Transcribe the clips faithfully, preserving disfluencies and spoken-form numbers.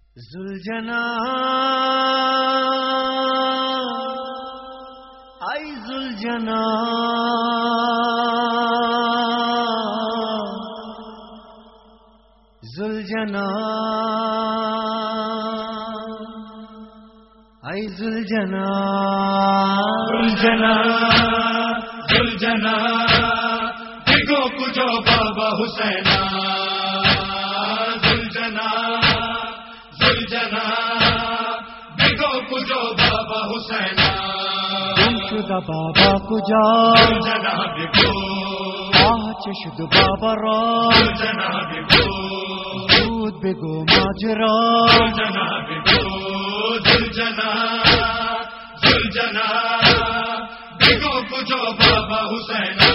زلجنا آئی زلجنا زلجنا آئی زلجنا زلجنا زلجنا دیکھو کجو بابا حسینا زلجنا زلجنا دیکھو کجو بابا حسینا گم شدہ بابا کجا زلجنا دیکھو آج شد بابا را زلجنا دیکھو دودھ بگو ماجرا زلجنا دیکھو زلجنا زلجنا دیکھو کجو بابا حسینا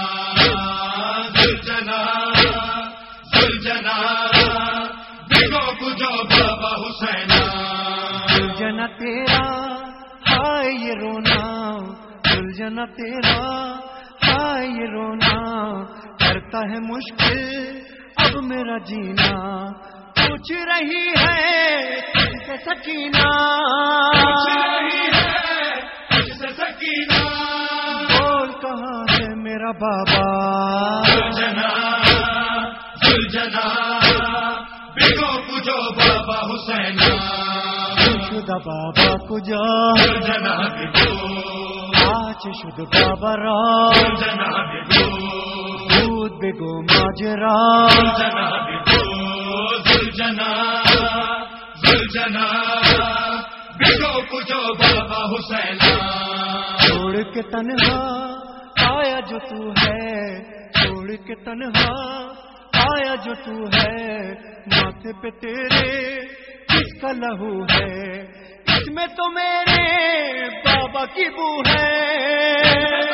زلجنا زلجنا دیکھو کجو بابا حسینا زلجنا تیرا ہائے یہ رونا زلجنا تیرا ہائے یہ رونا کرتا ہے مشکل اب میرا جینا پوچھ رہی ہے تجھ سے سکینہ پوچھ رہی ہے تجھ سے سکینہ بول کہاں ہے میرا بابا زلجنا زلجنا دیکھو کجو بابا حسینا شدہ بابا کجا زلجنا دیکھو آج شد بابا را زلجنا دیکھو دودھ بگو ماجرا زلجنا دیکھو زلجنا زلجنا دیکھو کجو بابا حسینا چھوڑ کے تنہا آیا جو تو ہے چھوڑ کے تنہا آیا جو تو ہے ماتھے پہ تیرے کس کا لہو ہے اس میں تو میرے بابا کی بو ہے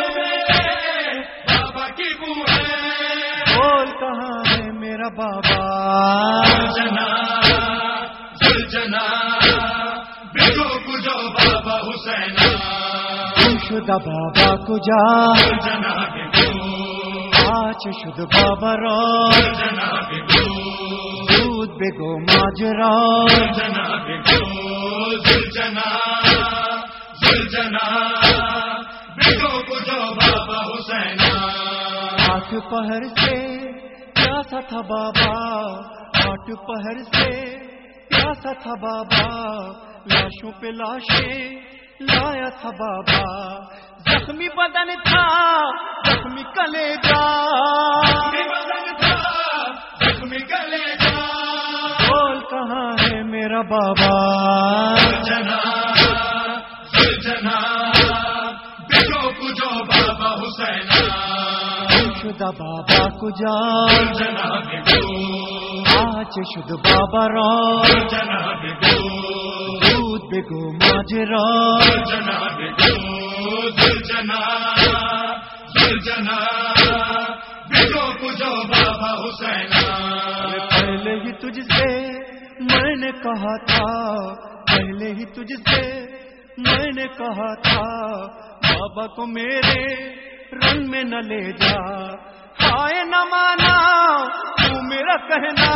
بابا کی بو ہے بول کہاں ہے میرا بابا زلجنا زلجنا دیکھو کجو بابا حسینا گم شدہ بابا کجا زلجنا دیکھو آج شد بابا را زلجنا دیکھو دودھ بگو ماجرا زلجنا دیکھو زلجنا زلجنا دیکھو کجو بابا حسینا آٹھ پہر سے پیاسا تھا بابا آٹھ پہر سے پیاسا تھا بابا لاشوں پہ لاشیں لایا تھا بابا زخمی بدن تھا زخمی کلیجا بدن تھا زخمی کلیجا بول کہاں ہے میرا بابا زلجنا زلجنا دیکھو کجو بابا حسینا گم شدہ بابا کجا زلجنا دیکھو آج شد بابا را زلجنا دیکھو دودھ بگو ماجرا زلجنا دیکھو زلجنا زلجنا دیکھو کجو بابا حسینا پہلے ہی تجھ سے میں نے کہا تھا پہلے ہی تجھ سے میں نے کہا تھا بابا کو میرے رنگ میں نہ لے جا آئے نہ مانا تو میرا کہنا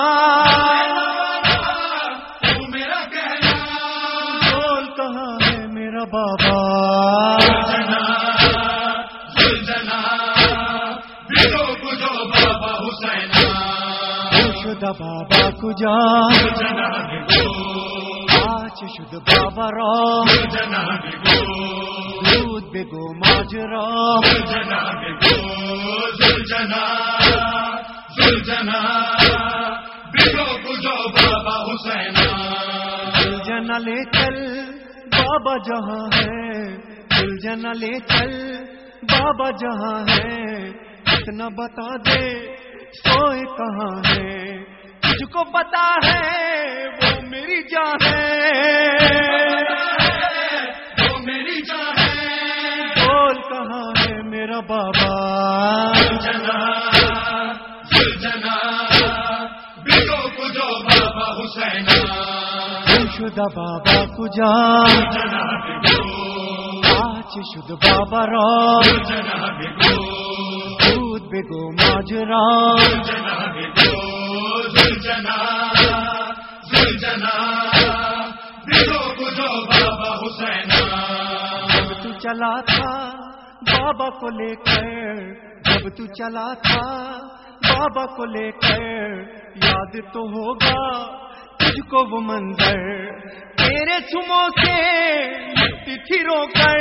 تو میرا کہنا بول کہاں ہے میرا بابا زلجنا زلجنا دیکھو کجو بابا حسینا گم شدہ بابا کجا زلجنا دیکھو آج شد بابا را زلجنا دیکھو دودھ بگو ماجرا زلجنا دیکھو زلجنا زلجنا دیکھو کجو بابا حسینا زلجنا لے چل بابا جہاں ہے زلجنا لے چل بابا جہاں ہے اتنا بتا دے سوئے کہاں ہے تجھ کو پتا ہے وہ میری جان ہے وہ میری جان ہے بول کہاں ہے میرا بابا زلجنا زلجنا دیکھو کجو بابا حسینا گم شدہ بابا کجا زلجنا دیکھو آج شد بابا را زلجنا دیکھو دودھ بگو ماجرا زلجنا دیکھو زلجنا زلجنا چلا تھا بابا کو لے کر، جب تو چلا تھا بابا کو لے کر، یاد تو ہوگا تجھ کو وہ منظر، تیرے چموں سے لکھتی تھی رو کر،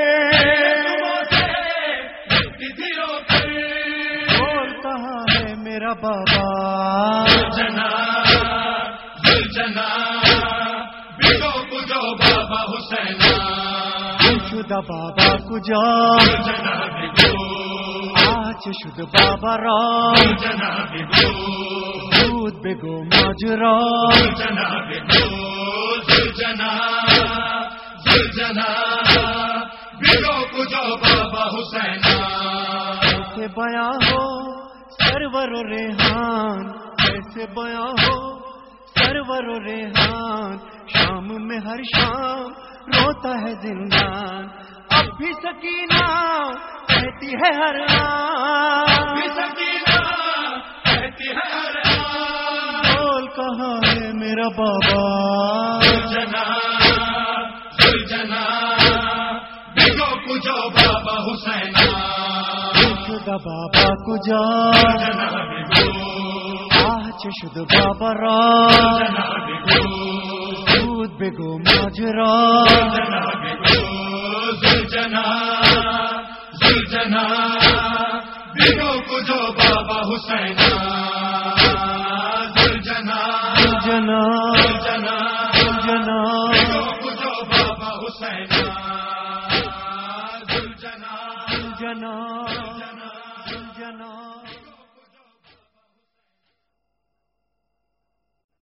بول کہاں ہے میرا بابا جنا جنا بگو بجو بابا حسین شدہ بابا کجا جنا بگو آج شد بابا را جنا بگو دودھ بگو ماجرا جنا بگو جنا جنا بگو بجو بابا حسین کیسے بیاں ہو سرور و ریحان، کیسے بیاں ہو سرور و ریحان، شام میں ہر شام روتا ہے زندان، اب بھی سکینہ کہتی ہے ہر آن، سکینہ کہتی ہے ہر آن بول کہاں ہے میرا بابا جنا جنا بگو بجو بابا حسین شدہ بابا کجا جنا بگو آج شد بابا را جنا بگو دودھ بگو ماجرا جنا بگو جنا جنا بگو بجو بابا حسین جنا جنا